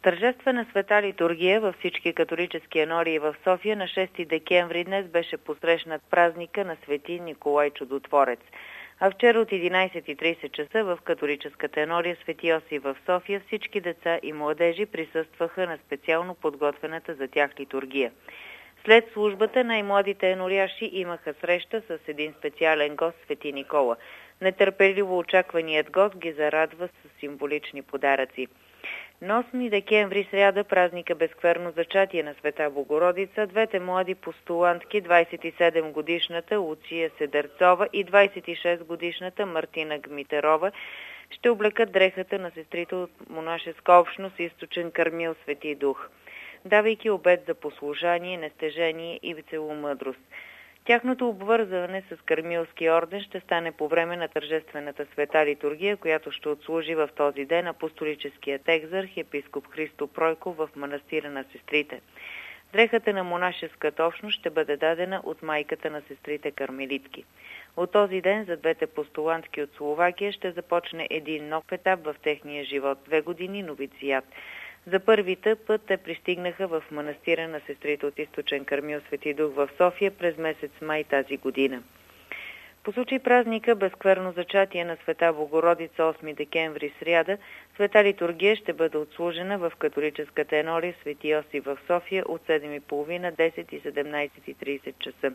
Тържествена света литургия във всички католически енории в София на 6 декември днес беше посрещнат празника на свети Николай Чудотворец. А вчера от 11:30 часа в католическата енория Свети Йосиф в София всички деца и младежи присъстваха на специално подготвената за тях литургия. След службата най-младите еноряши имаха среща с един специален гост, свети Никола. Нетърпеливо очакваният гост ги зарадва с символични подаръци. На 8 декември сряда празника Безскверно зачатие на Света Богородица, двете млади постулантки, 27-годишната Луция Седърцова и 26-годишната Мартина Гмитерова, ще облекат дрехата на сестрите от монашеска общност Източен Кармил Свети Дух, давайки обет за послушание, нестежение и целомъдрост. Тяхното обвързване с Кармилски орден ще стане по време на тържествената света литургия, която ще отслужи в този ден апостолическият екзарх епископ Христо Пройков в манастира на сестрите. Дрехата на монашеската общност ще бъде дадена от майката на сестрите кармелитки. От този ден за двете постулантки от Словакия ще започне един нов етап в техния живот – 2 години новициат. За първите път те пристигнаха в манастира на сестрите от Източен Кармил Свети Дух в София през месец май тази година. По случай празника Безскверно зачатие на Света Богородица 8 декември сряда, света литургия ще бъде отслужена в католическата енория Свети Йосиф в София от 7:30, 10 и 17:30 часа.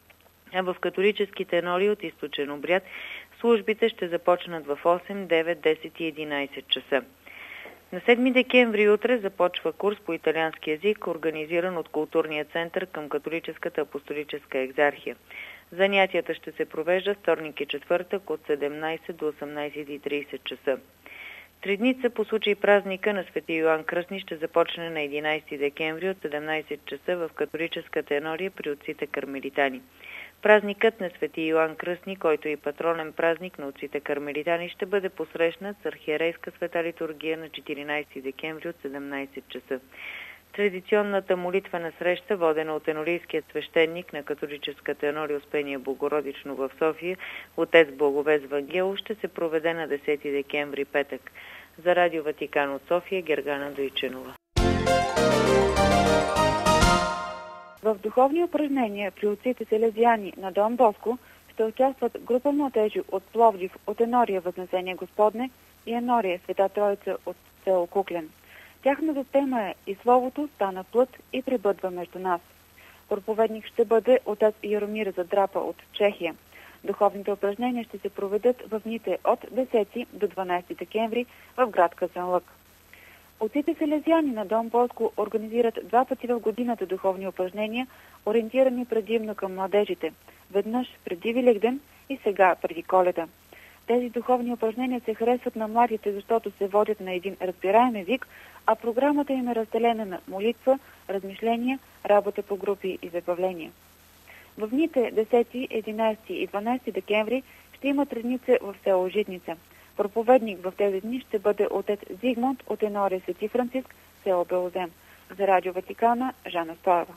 А в католическите енории от източен обряд службите ще започнат в 8, 9, 10 и 11 часа. На 7 декември утре започва курс по италиански език, организиран от Културния център към Католическата апостолическа екзархия. Занятията ще се провеждат вторник и четвъртък от 17 до 18:30 часа. Тридница по случай празника на Свети Йоан Кръстник ще започне на 11 декември от 17 часа в католическата енория при отците кармелитани. Празникът на Свети Йоан Кръстник, който е и патронен празник на отците кармелитани, ще бъде посрещнат с архиерейска света литургия на 14 декември от 17 часа. Традиционната молитвена среща, водена от енорийският свещеник на католическата енория Успение Богородично в София, отец Благовест Вангелов, ще се проведе на 10 декември петък. За Радио Ватикан от София, Гергана Дойчинова. В духовни упражнения при отците селезяни на Дон Боско ще участват група младежи от Пловдив от енория Възнесение Господне и енория Света Троица от село Куклен. Тяхната тема е "И Словото стана плът и пребъдва между нас". Проповедник ще бъде отец Яромир Задрапа от Чехия. Духовните упражнения ще се проведат в дните от 10 до 12 декември в град Казанлък. Отците селезяни на Дон Боско организират 2 пъти в годината духовни упражнения, ориентирани предимно към младежите. Веднъж преди Великден и сега преди Коледа. Тези духовни упражнения се харесват на младите, защото се водят на един разбираем език, а програмата им е разделена на молитва, размишления, работа по групи и забавления. В дните 10, 11 и 12 декември ще има тридница в село Житница. Проповедник в тези дни ще бъде отец Зигмунд от енория Свети Франциск, село Белозем. За Радио Ватикана, Жана Стоева.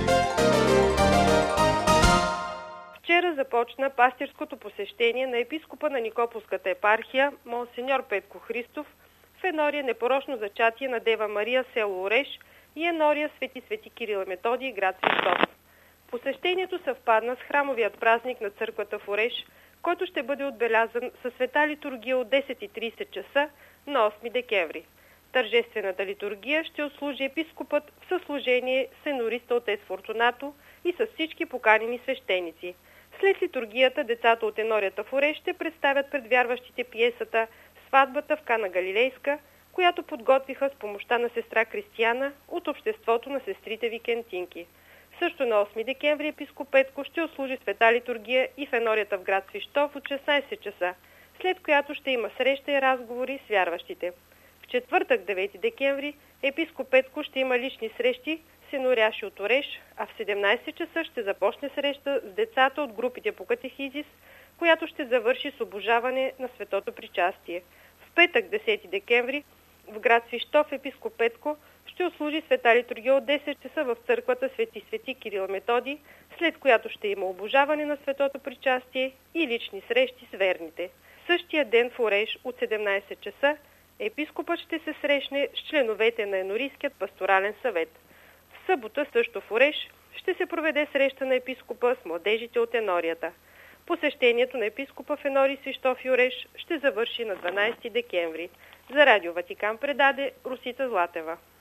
Вчера започна пастирското посещение на епископа на Никополската епархия, монсеньор Петко Христов, в енория Непорочно зачатие на Дева Мария, село Ореш, и енория Свети Кирил и Методий, град Свищов. Посещението съвпадна с храмовият празник на църквата в Ореш, който ще бъде отбелязан със света литургия от 10:30 часа на 8 декември. Тържествената литургия ще отслужи епископът в съслужение с енориста отец Фортунато и с всички поканени свещеници. След литургията децата от енорията в Ореш ще представят пред вярващите пиесата "Сватбата в Кана Галилейска", която подготвиха с помощта на сестра Кристияна от обществото на сестрите викентинки. Също на 8 декември епископ Петко ще отслужи света литургия и в енорията в град Свищов от 16 часа, след която ще има среща и разговори с вярващите. В четвъртък, 9 декември, епископ Петко ще има лични срещи с еноряши от Ореш, а в 17 часа ще започне среща с децата от групите по катехизис, която ще завърши с обожаване на светото причастие. В петък, 10 декември, в град Свищов епископ Петко ще отслужи света литургия от 10 часа в църквата Свети Кирил и Методий, след която ще има обожаване на светото причастие и лични срещи с верните. Същия ден в Ореш от 17 часа Епископът ще се срещне с членовете на Енорийският пасторален съвет. В събота също в Ореш ще се проведе среща на епископа с младежите от Енорията. Посещението на епископа в Енорий, Свищов и Ореш ще завърши на 12 декември. За Радио Ватикан предаде Росица Златева.